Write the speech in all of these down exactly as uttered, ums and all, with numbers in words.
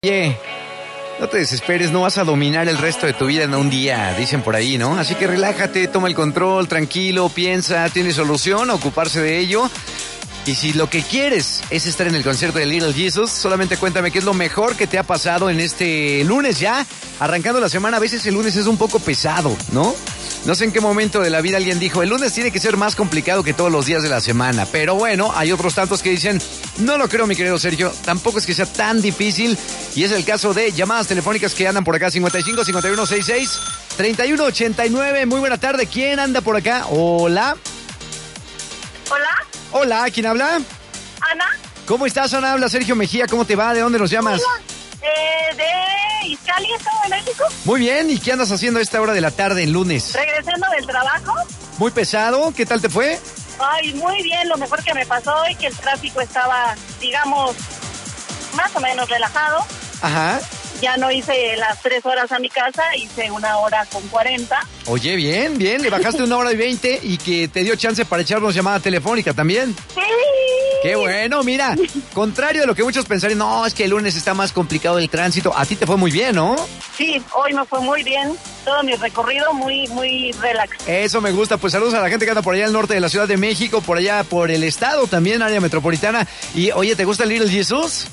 Oye, no te desesperes, no vas a dominar el resto de tu vida en un día, dicen por ahí, ¿no? Así que relájate, toma el control, tranquilo, piensa, tiene solución a ocuparse de ello. Y si lo que quieres es estar en el concierto de Little Jesus, solamente cuéntame qué es lo mejor que te ha pasado en este lunes ya, arrancando la semana. A veces el lunes es un poco pesado, ¿no? No sé en qué momento de la vida alguien dijo, el lunes tiene que ser más complicado que todos los días de la semana. Pero bueno, hay otros tantos que dicen, no lo creo, mi querido Sergio, tampoco es que sea tan difícil. Y es el caso de llamadas telefónicas que andan por acá, cincuenta y cinco, cincuenta y uno, sesenta y seis, treinta y uno, ochenta y nueve. Muy buena tarde, ¿quién anda por acá? Hola. Hola. Hola, ¿quién habla? Ana. ¿Cómo estás, Ana? Habla Sergio Mejía, ¿cómo te va? ¿De dónde nos llamas? Hola. Eh, de Izcali, Estado de México. Muy bien, ¿y qué andas haciendo a esta hora de la tarde, en lunes? Regresando del trabajo. Muy pesado, ¿qué tal te fue? Ay, muy bien, lo mejor que me pasó hoy, que el tráfico estaba, digamos, más o menos relajado. Ajá. Ya no hice las tres horas a mi casa, hice una hora con cuarenta. Oye, bien, bien, le bajaste una hora y veinte y que te dio chance para echarnos llamada telefónica también. Sí. Qué bueno, mira, contrario a lo que muchos pensarían, no, es que el lunes está más complicado el tránsito, a ti te fue muy bien, ¿no? Sí, hoy me fue muy bien, todo mi recorrido muy, muy relax. Eso me gusta, pues saludos a la gente que anda por allá al norte de la Ciudad de México, por allá por el estado también, área metropolitana. Y oye, ¿te gusta Little Jesus?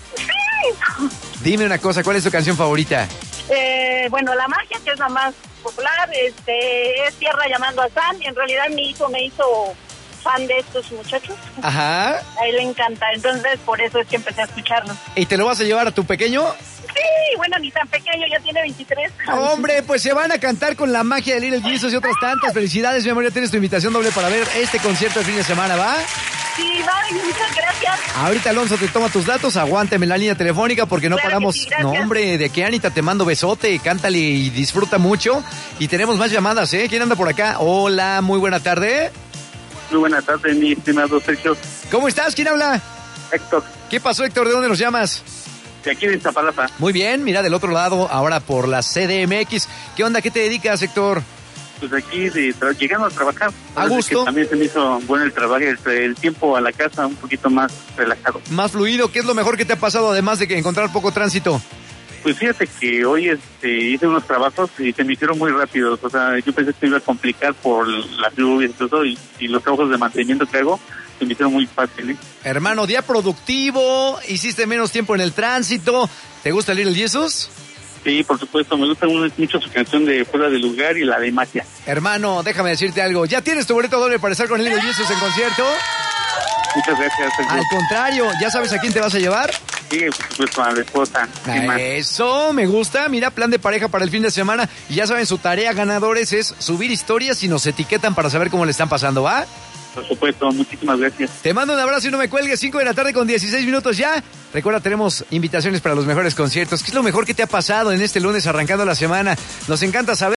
Sí. Dime una cosa, ¿cuál es tu canción favorita? Eh, bueno, La Magia, que es la más popular, este, es Tierra llamando a Sam, y en realidad mi hijo me hizo fan de estos muchachos. Ajá. A él le encanta, entonces por eso es que empecé a escucharlos. ¿Y te lo vas a llevar a tu pequeño? Sí, bueno, ni tan pequeño, ya tiene veintitrés. Hombre, pues se van a cantar con La Magia de Little Jesus y otras tantas. Felicidades, mi amor, ya tienes tu invitación doble para ver este concierto de fin de semana, ¿va? Sí, vale, muchas gracias. Ahorita Alonso te toma tus datos, aguánteme en la línea telefónica porque no Claro paramos. que sí, No, hombre, de qué, Anita, te mando besote, cántale y disfruta mucho. Y tenemos más llamadas, ¿eh? ¿Quién anda por acá? Hola, muy buena tarde. Muy buena tarde, mi estimado Sergio. ¿Cómo estás? ¿Quién habla? Héctor, ¿Qué pasó, Héctor? ¿De dónde nos llamas? de aquí de Iztapalapa. Muy bien, mira, del otro lado, ahora por la C D M X. ¿Qué onda? ¿Qué te dedicas, Héctor? Pues aquí de tra- llegando a trabajar. A gusto. Que también se me hizo bueno el trabajo, el, el tiempo a la casa un poquito más relajado. Más fluido, ¿qué es lo mejor que te ha pasado además de que encontrar poco tránsito? Pues fíjate que hoy este, hice unos trabajos y se me hicieron muy rápidos. O sea, yo pensé que me iba a complicar por las lluvias y todo, y, y los trabajos de mantenimiento que hago se me hicieron muy fáciles. Hermano, día productivo, hiciste menos tiempo en el tránsito. ¿Te gusta Little Jesus? Sí, por supuesto, me gusta mucho su canción de Fuera de Lugar y la de Magia. Hermano, déjame decirte algo. ¿Ya tienes tu boleto doble para estar con Little Jesus en concierto? Muchas gracias, Sergio. Al contrario, ¿ya sabes a quién te vas a llevar? Sí, por supuesto, a la esposa. ¿Qué más? Eso, me gusta. Mira, plan de pareja para el fin de semana. Y ya saben, su tarea, ganadores, es subir historias y nos etiquetan para saber cómo le están pasando, ¿va? Por supuesto, muchísimas gracias. Te mando un abrazo y no me cuelgues. cinco de la tarde con dieciséis minutos ya. Recuerda, tenemos invitaciones para los mejores conciertos. ¿Qué es lo mejor que te ha pasado en este lunes arrancando la semana? Nos encanta saber.